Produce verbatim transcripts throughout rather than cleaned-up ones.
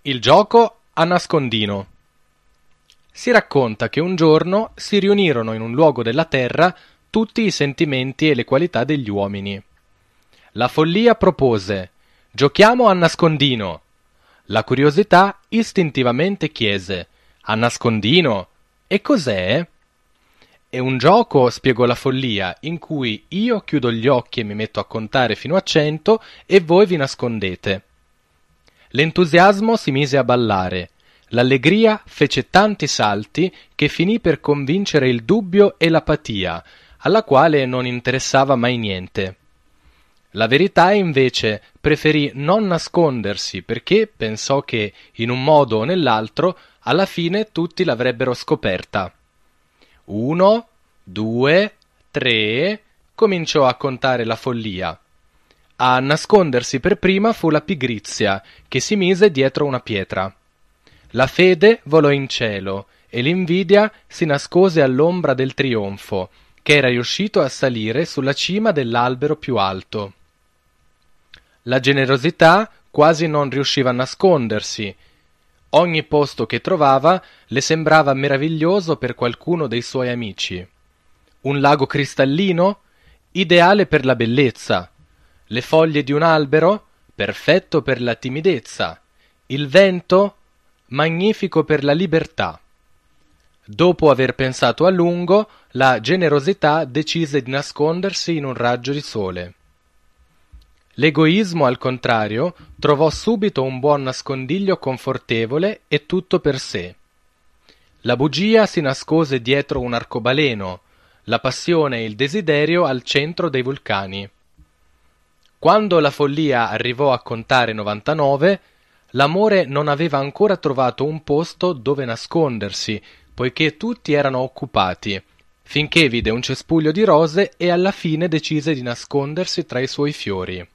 Il gioco a nascondino. Si racconta che un giorno si riunirono in un luogo della terra tutti i sentimenti e le qualità degli uomini. La follia propose: giochiamo a nascondino. La curiosità istintivamente chiese: a nascondino? E cos'è? È un gioco, spiegò la follia, in cui io chiudo gli occhi e mi metto a contare fino a cento e voi vi nascondete. L'entusiasmo si mise a ballare. L'allegria fece tanti salti che finì per convincere il dubbio e l'apatia, alla quale non interessava mai niente. La verità invece preferì non nascondersi perché pensò che, in un modo o nell'altro, alla fine tutti l'avrebbero scoperta. Uno, due, tre, cominciò a contare la follia. A nascondersi per prima fu la pigrizia, che si mise dietro una pietra. La fede volò in cielo e l'invidia si nascose all'ombra del trionfo, che era riuscito a salire sulla cima dell'albero più alto. La generosità quasi non riusciva a nascondersi. Ogni posto che trovava le sembrava meraviglioso per qualcuno dei suoi amici. Un lago cristallino? Ideale per la bellezza. Le foglie di un albero? Perfetto per la timidezza. Il vento? Magnifico per la libertà. Dopo aver pensato a lungo, la generosità decise di nascondersi in un raggio di sole. L'egoismo, al contrario, trovò subito un buon nascondiglio confortevole e tutto per sé. La bugia si nascose dietro un arcobaleno, la passione e il desiderio al centro dei vulcani. Quando la follia arrivò a contare novantanove, l'amore non aveva ancora trovato un posto dove nascondersi, poiché tutti erano occupati, finché vide un cespuglio di rose e alla fine decise di nascondersi tra i suoi fiori.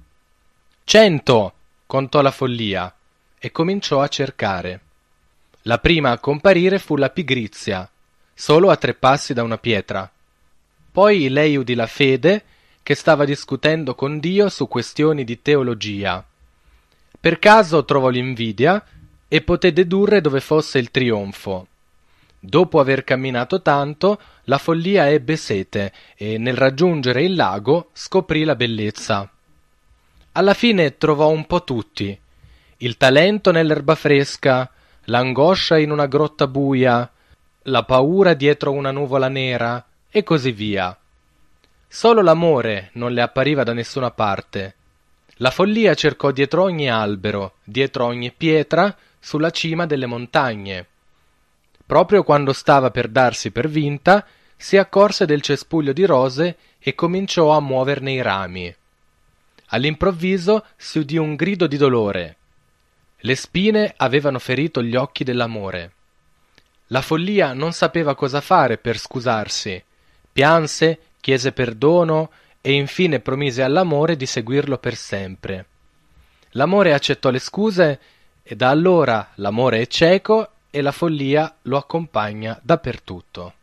Cento! Contò la follia e cominciò a cercare. La prima a comparire fu la pigrizia, solo a tre passi da una pietra. Poi lei udì la fede, che stava discutendo con Dio su questioni di teologia. Per caso trovò l'invidia e poté dedurre dove fosse il trionfo. Dopo aver camminato tanto, la follia ebbe sete e nel raggiungere il lago scoprì la bellezza. Alla fine trovò un po' tutti: il talento nell'erba fresca, l'angoscia in una grotta buia, la paura dietro una nuvola nera e così via. Solo l'amore non le appariva da nessuna parte. La follia cercò dietro ogni albero, dietro ogni pietra, sulla cima delle montagne. Proprio quando stava per darsi per vinta, si accorse del cespuglio di rose e cominciò a muoverne i rami. All'improvviso si udì un grido di dolore. Le spine avevano ferito gli occhi dell'amore. La follia non sapeva cosa fare per scusarsi. Pianse, chiese perdono e infine promise all'amore di seguirlo per sempre. L'amore accettò le scuse e da allora l'amore è cieco e la follia lo accompagna dappertutto.